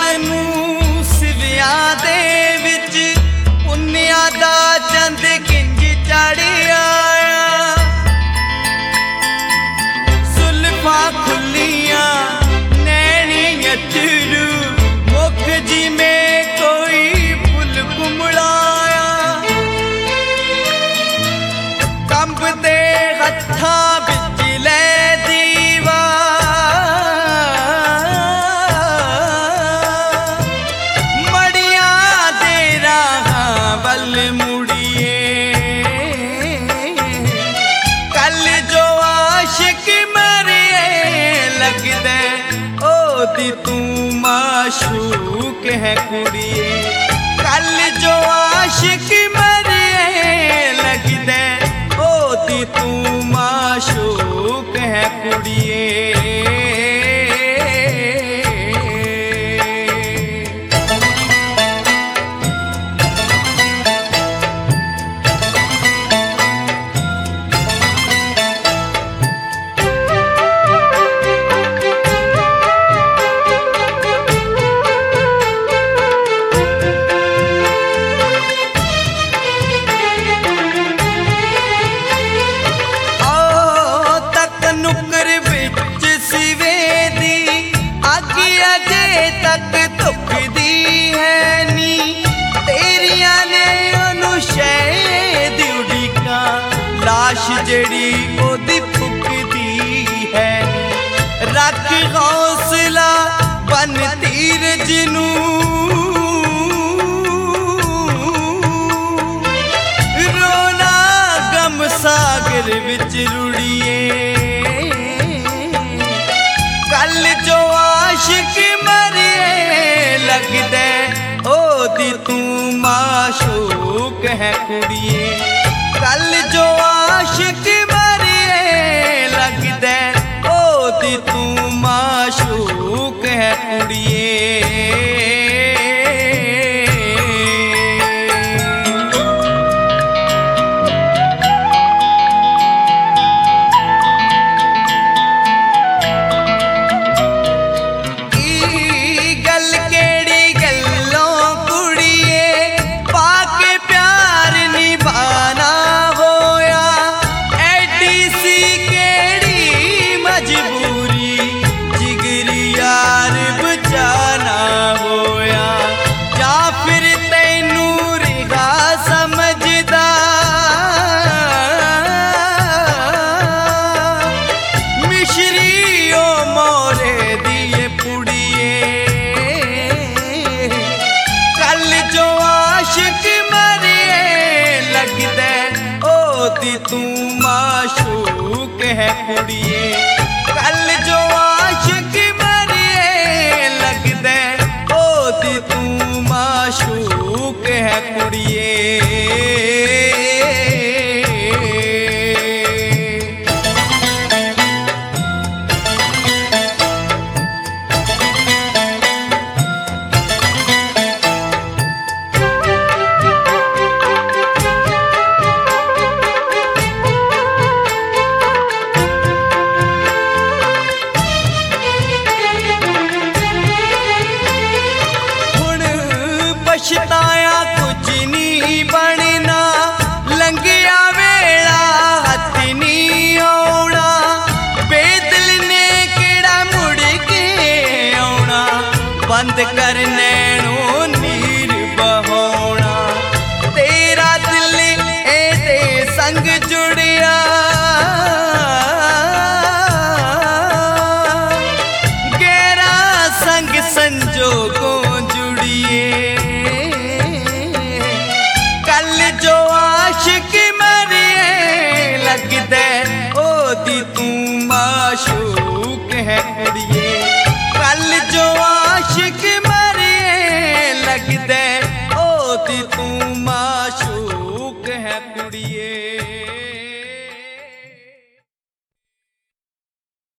ਨੂੰ ਸਿਵਿਆਂ ਦੇ ਵਿੱਚ ਪੁੰਨਿਆਂ ਦਾ ਚੰਦ ਕਿੰਜ ਚੜ੍ਹਿਆ ਸੁਲਫਾਂ ਖੁੱਲੀਆਂ ਨੈਣੀ ਅਥਰੂ ਮੁਖ ਜਿਵੇਂ ਕੋਈ ਫੁੱਲ ਕੁਮਲਾਇਆ ਕੰਬਦੇ ਹੱਥਾਂ ਵਿੱਚ ਲੈ ਦੀਵਾ ਮੜੀਆਂ ਦੇ ਰਾਹਾਂ ਵੱਲ ਮੁੜੀਏ ਕੱਲ ਜੋ ਆਸ਼ਿਕ ਮਰੇ ਲੱਗਦਾ ਉਹਦੀ ਤੂੰ ਮਾਸ਼ੂਕ ਹੈ ਕੁੜੀਏ ਕੱਲ ਜੋ ਆਸ਼ਿਕ ਮਰੇ ਲੱਗਦਾ ਉਹਦੀ ਤੂੰ ਮਾਸ਼ੂਕ ਹੈ ਕੁੜੀਏ ਤੱਕ ਧੁਖਦੀ ਹੈ ਨੀ ਤੇਰੀਆਂ ਨੇ ਉਹਨੂੰ ਸ਼ਹਿਦ ਉਡੀਕਾਂ ਲਾਸ਼ ਜਿਹੜੀ ਉਹਦੀ ਫੁਕਦੀ ਹੈ ਰੱਖ ਹੌਸਲਾ ਬਨ ਧੀਰਜ ਨੂੰ ਰੋਣਾ ਗਮ ਸਾਗਰ ਵਿੱਚ ਰੁੜੀਏ ਕੱਲ ਜੋ ਆਸ਼ਿਕ ਲੱਗਦਾ ਉਹਦੀ ਤੂੰ ਮਾਸ਼ੂਕ ਹੈ ਕੁੜੀਏ ਕੱਲ ਜੋ ਆਸ਼ਿਕ ਮਰੇ ਲੱਗਦਾ ਉਹਦੀ ਤੂੰ ਮਾਸ਼ੂਕ ਹੈ ਕੁੜੀਏ ਉਹਦੀ ਤੂੰ ਮਾਸ਼ੂਕ ਹੈ ਕੁੜੀਏ ਕੱਲ ਜੋ ਆਸ਼ਿਕ ਮਰੇ ਲੱਗਦਾ ਉਹਦੀ ਤੂੰ ਮਾਸ਼ੂਕ ਹੈ ਕੁੜੀਏ ਪਛਤਾਇਆ ਕੁਝ ਨਹੀਂ ਬਣਨਾ ਲੰਘਿਆ ਵੇਲਾ ਹੱਥ ਨਹੀਂ ਆਉਣਾ ਬੇਦਿਲ ਨੇ ਕਿਹੜਾ ਮੁੜ ਕੇ ਆਉਣਾ ਬੰਦ ਕਰ ਨੈਣੋਂ ਨੀਰ ਬਹਾਉਣਾ ਤੇਰਾ ਦਿਲ ਇਹਦੇ ਸੰਗ ਜੁੜਿਆ ਗਹਿਰਾ ਸੰਗ